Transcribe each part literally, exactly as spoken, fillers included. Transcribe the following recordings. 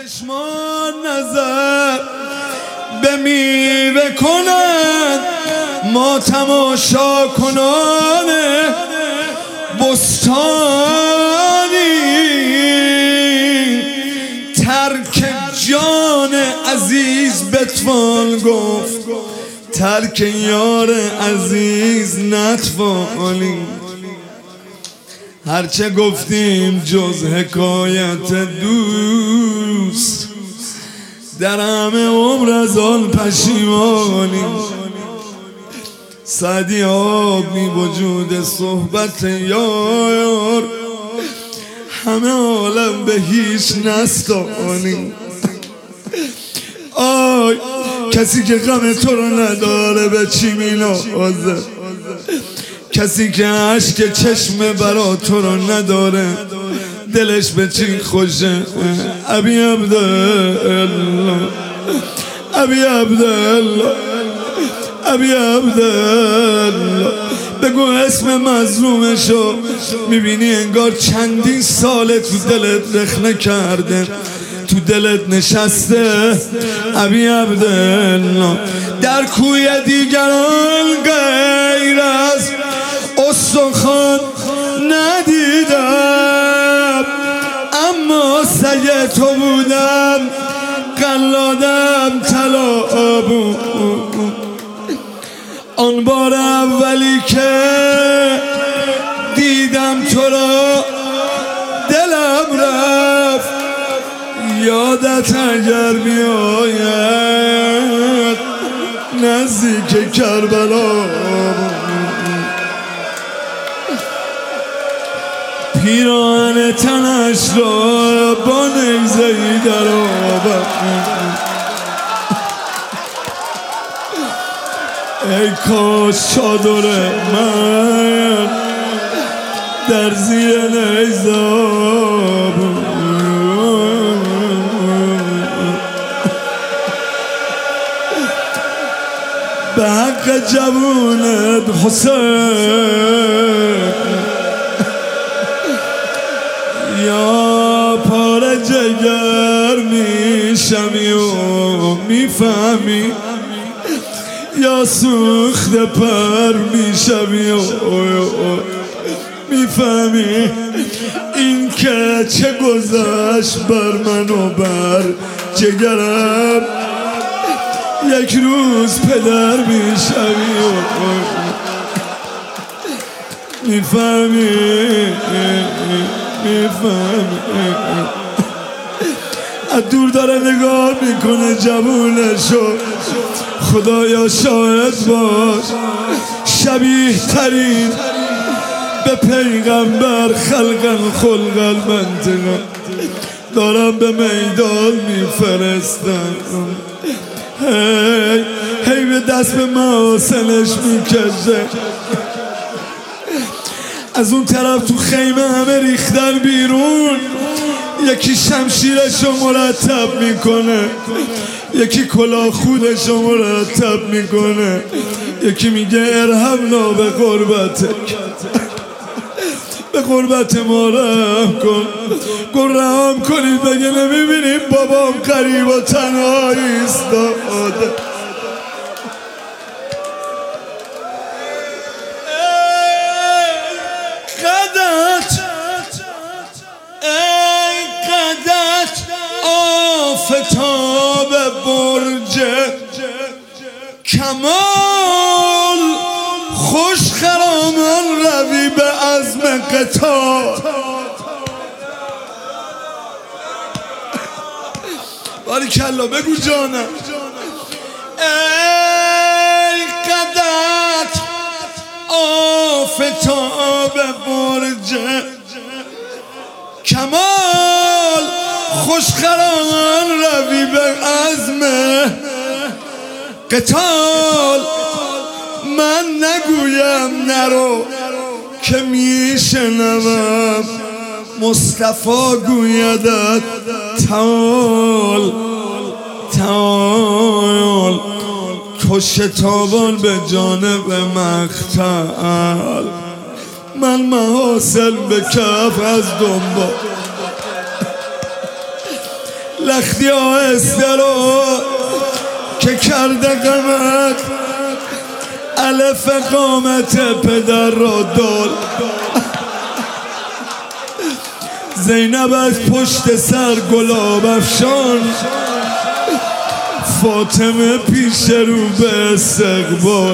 چشمان نظر به میوه کنند ما تماشا کنان بستانی ترک جان عزیز بتوان گفت ترک یار عزیز نتوانی هرچه گفتیم جز حکایت دوست در همه عمر از آن پشیمانی سعدی ها بی وجود صحبت یار همه عالم به هیچ نستانی آی کسی که غم تو رو نداره به چی مینازه کسی که عشق چشم برا تو رو نداره دلش به چی خوشه ابی عبدالله ابی عبدالله ابی عبدالله بگو اسم مظلومشو میبینی انگار چندین ساله تو دلت رخنه کرده تو دلت نشسته ابی عبدالله در کوی دیگران غیر از استخوان ندیدم اما سگ تو بودم قلادم طلا بود آن بار اولی که دیدم تو را دلم رفت یادت اگر می آید نزدیک کربلا پیراهن تنش را با نیزه‌ای در آورد ای کاش چادر من در زیر نیزه بود به حق جوونت حسین یا پاره جگر میشمی و میفهمی یا سوخت پر میشمی و میفهمی این که چه گذشت بر من و بر جگرم یک روز پدر میشمی و میفهمی میفهمی از دور داره نگاه میکنه جوونشو خدایا شاهد باش شبیه ترین به پیغمبر خلقن خلقن منطقه دارم به میدان میفرستم هی هی به دست به محاسنش میکشه از اون طرف تو خیمه همه ریختن بیرون یکی شمشیرشو مرتب میکنه یکی کلاه خودشو مرتب میکنه یکی میگه ارحمنا به قربتک به قربت ما رحم کن گل رحم کنید بگه نمیبینیم بابام غریب و تنها ایستاده فتاب برج کمال خوش خرامان روی به عزم قتال باریکلا بگو جانم ای قدرت آفتاب برج کمال خوش خرامان روی به عزم قتال من نگویم نرو که میشنوم مصطفی گویدت تعال تعال تو شتابان به جانب مقتل من محاصل به کف از دنبال لختی آهسته رو که کرده غمت الف قامت پدر را دال. زینب از پشت سر گلاب افشان، فاطمه پیش رو به استقبال.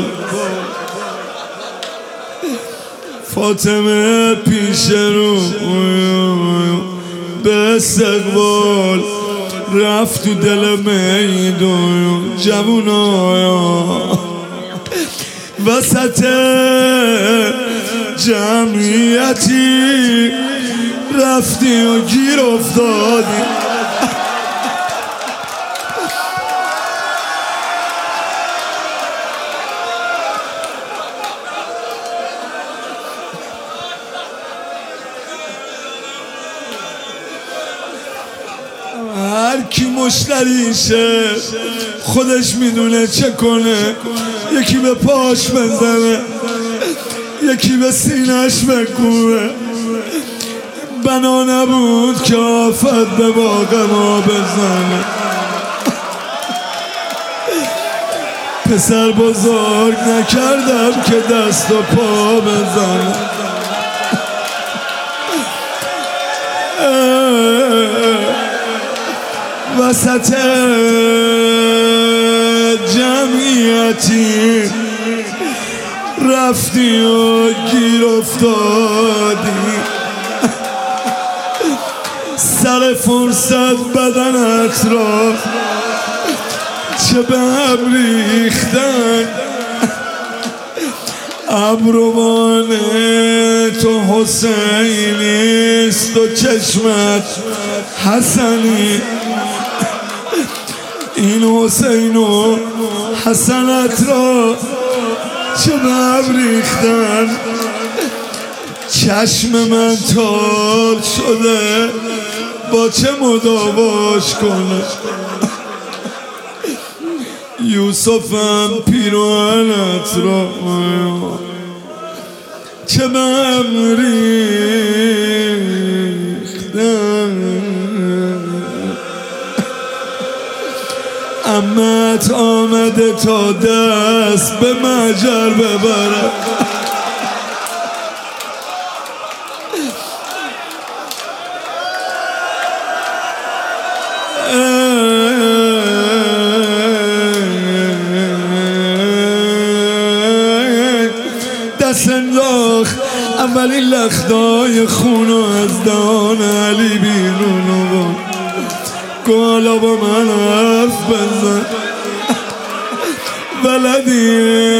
فاطمه پیش رو به استقبال، رفت تو دل میدون جوونا، وسط جمعیتی رفتی و گیر افتادی. هر کی مشتریشه خودش میدونه چه کنه، یکی به پاش بزنه، یکی به سینش بکوبه. بنا نبود که آفت به باغ ما بزنه. پسر بزرگ نکردم که دست و پا بزنه. وسط جمعیتی رفتی و گیر افتادی. سر فرصت بدنت را چه به هم ریختن. ابروان تو حسینیست و چشمت حسنی. این حسین و حسنت را چه به هم ریختن. چشم من تار شده با چه مداواش کنه. یوسفم پیراهنت را چه به هم ریختن. عمت آمده تا دست به مجر ببره. دست انداخت اولین لختای خونو از دهان علی بیرون آورد. گالا با من حرف بزن ولدی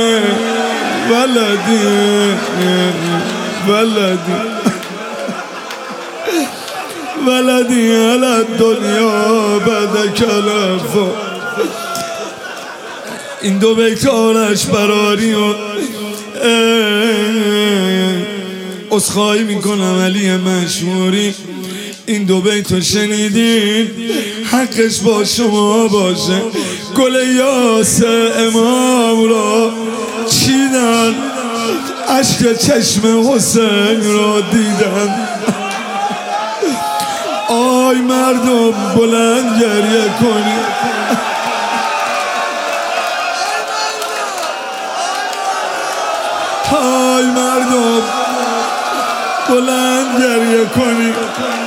ولدی ولدی ولدی علی دنیا بعد کلفا. این دو بیت آرش براری و عذرخواهی میکنم علی مشموری، این دو بیتو شنیدین حقش با شما باشه. گل یاس امام را چیدن، عشق چشم حسین را دیدن. آی مردم بلند گریه کنید. آی مردم بلند گریه کنید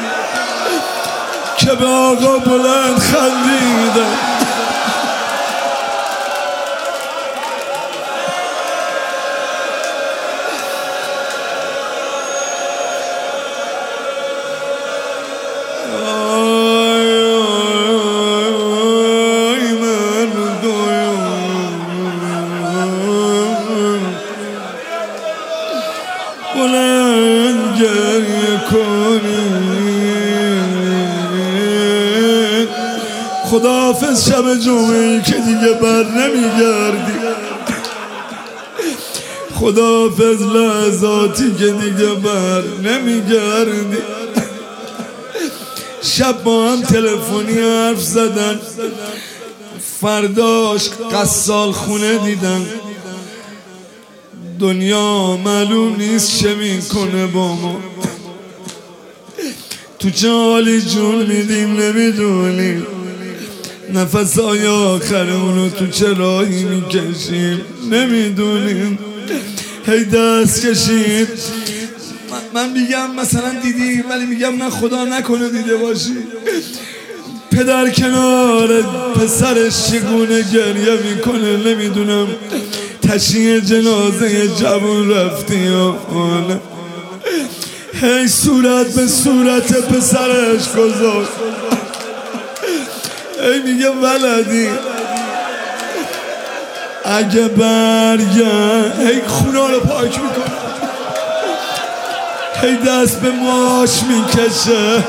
که به آقا بلند خندیدن. بلند گریه کنید. خداحافظ شب جمعه‌ای که دیگه بر نمیگردی. خداحافظ لحظاتی که دیگه بر نمیگردی. شب با هم تلفنی حرف زدن، فرداش قصال خونه دیدن. دنیا معلوم نیست چه میکنه با ما. تو چه حالی جون میدیم نمیدونیم. نفس های آخرمونو تو چه راهی میکشیم نمیدونیم، هی دست کشیم. من میگم مثلا دیدی، ولی میگم نه خدا نکنه دیده باشی. پدر کنار پسرش چگونه گریه میکنه نمیدونم، تشییع جنازه جوان رفتی یا نه، هی صورت به صورت پسرش گذاشت، هی میگه ولدی اگه برگرد، هی خونا رو پاک میکنه، هی دست به ماش میکشه.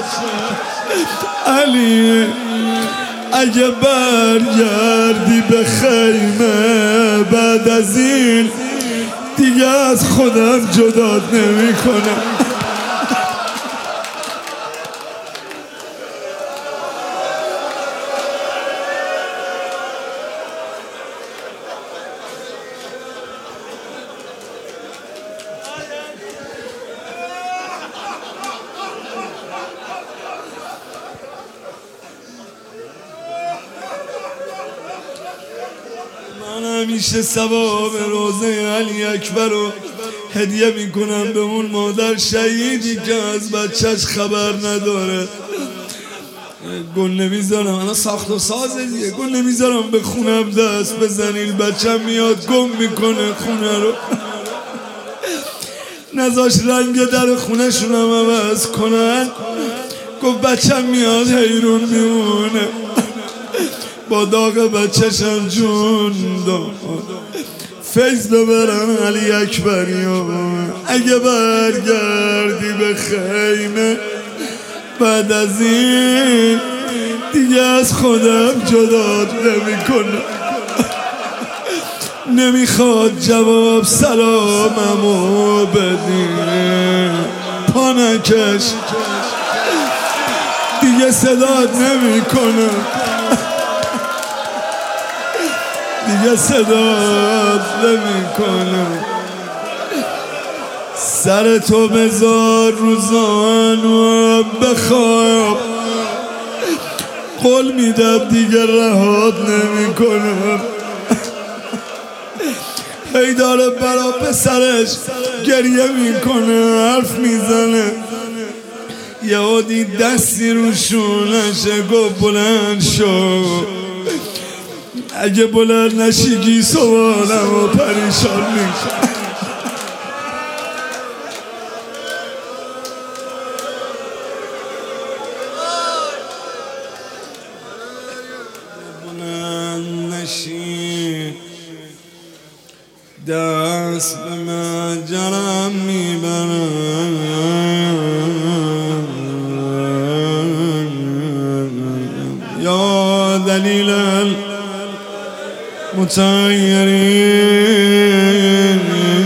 علی اگه برگردی به خیمه بعد از این دیگه از خودم جدات نمی کنم. من همیشه ثواب روزه علی اکبر رو هدیه میکنم به اون مادر شهیدی که از بچهش خبر نداره. گل نمیذارم، انا ساخت و سازه دیگه، گل نمیذارم به خونم دست بزنین، بچم میاد گم میکنه خونه رو. نذاش رنگ در خونه شونم عوض کنن، گفت بچم میاد حیرون میمونه، با داغ بچه‌شم جون داد. فیض ببرم علی اکبری اگه برگردی به خیمه بعد از این دیگه از خودم جدات نمی کنم. نمیخواد جواب سلاممو بدی، پا نکش دیگه صدات نمی کنم، دیگه صدات نمی کنم. سر تو بذار روزانو بخواب، قول میدم دیگه رهات نمی کنم. هی داره برا پسرش گریه میکنه، حرف میزنه، یه دید دستی رو شونشه، گفت بلند شو، اگه بلند نشیگی سوالم و پریشان میکنم. بلند نشی دست به مجرم میبرم، یا دلیل متغیرین.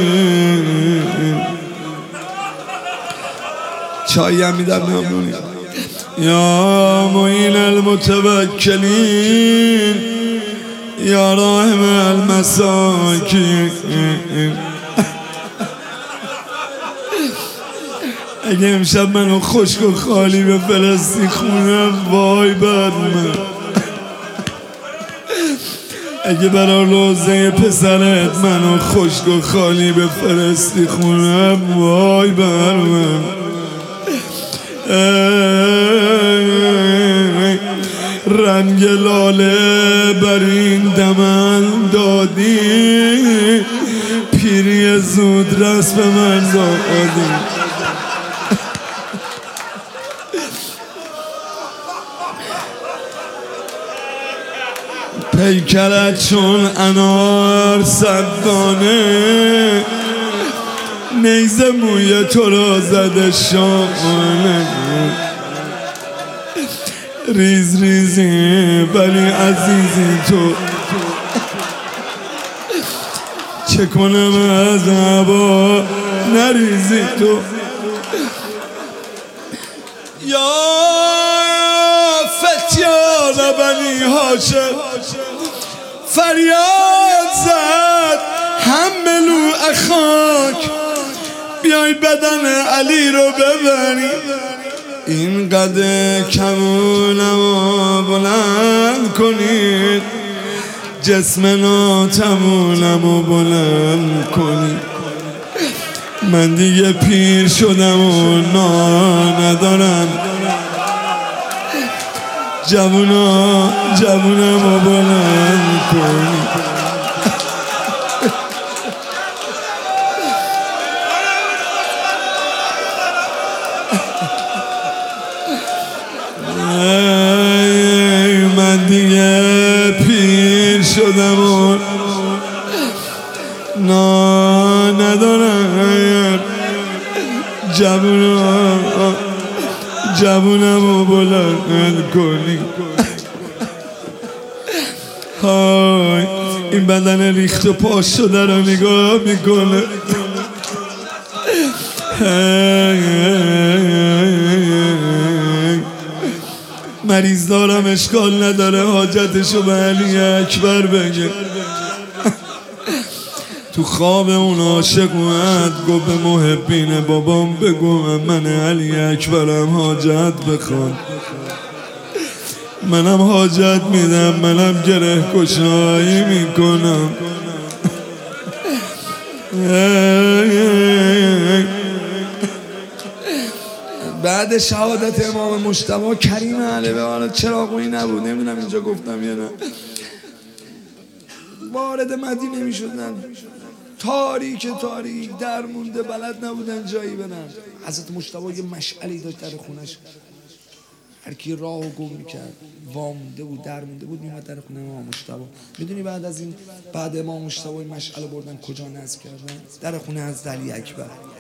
چایی هم میدم ممنونی. یا معین المتوکلین یا راحم المساکین. اگه امشب منو خشک و خالی به فلسطین خونم وای بد من، اگه برا روزه پسرت منو خشک و خالی به فرستی خونم وای بر من. رنگ لاله بر این دمن دادی، پیری زود رس به من دادی. پیکرت چون انار صدانه، نیزه موی تو را زده شانه. ریز ریزی ولی عزیزی تو، چه کنم از هوا نریزی تو. یا فتیان بنی هاشم فریاد زد حملو اخاک، بیای بدن علی رو ببری. این قد کمونم بلند کنید، جسم ناتمونم و بلند کنید. من دیگه پیر شدم و نا ندارم، جوونا جوونم و بلند کنید. من دیگه پیر شدم و نا ندارم، جوونا جوونم و بلند کنی. های این بدن ریخت و پاش شده رو نگاه میکنه. مریض دارم اشکال نداره، حاجتشو به علی اکبر بگه. تو خواب اون عاشق اومد گفت به محبین بابام بگو من علی اکبرم حاجت بخوان. منم حاجت میدم، منم گره کشایی میکنم. بعد شهادت امام مجتبی کریم علیه حالا چراغویی نبود، نمیدونم اینجا گفتم یا نه، وارد مدینه میشدن، تاریک تاریک در مونده، بلد نبودن جایی برن. حضرت مجتبی یه مشعلی داشت در خونش، هر کی راهو گم میکرد وامونده بود، در مونده بود، میومد در خونه امام مجتبی. میدونی بعد از این بعد امام مجتبی مشعل بردن کجا نصب کردن؟ در خونه از علی اکبر.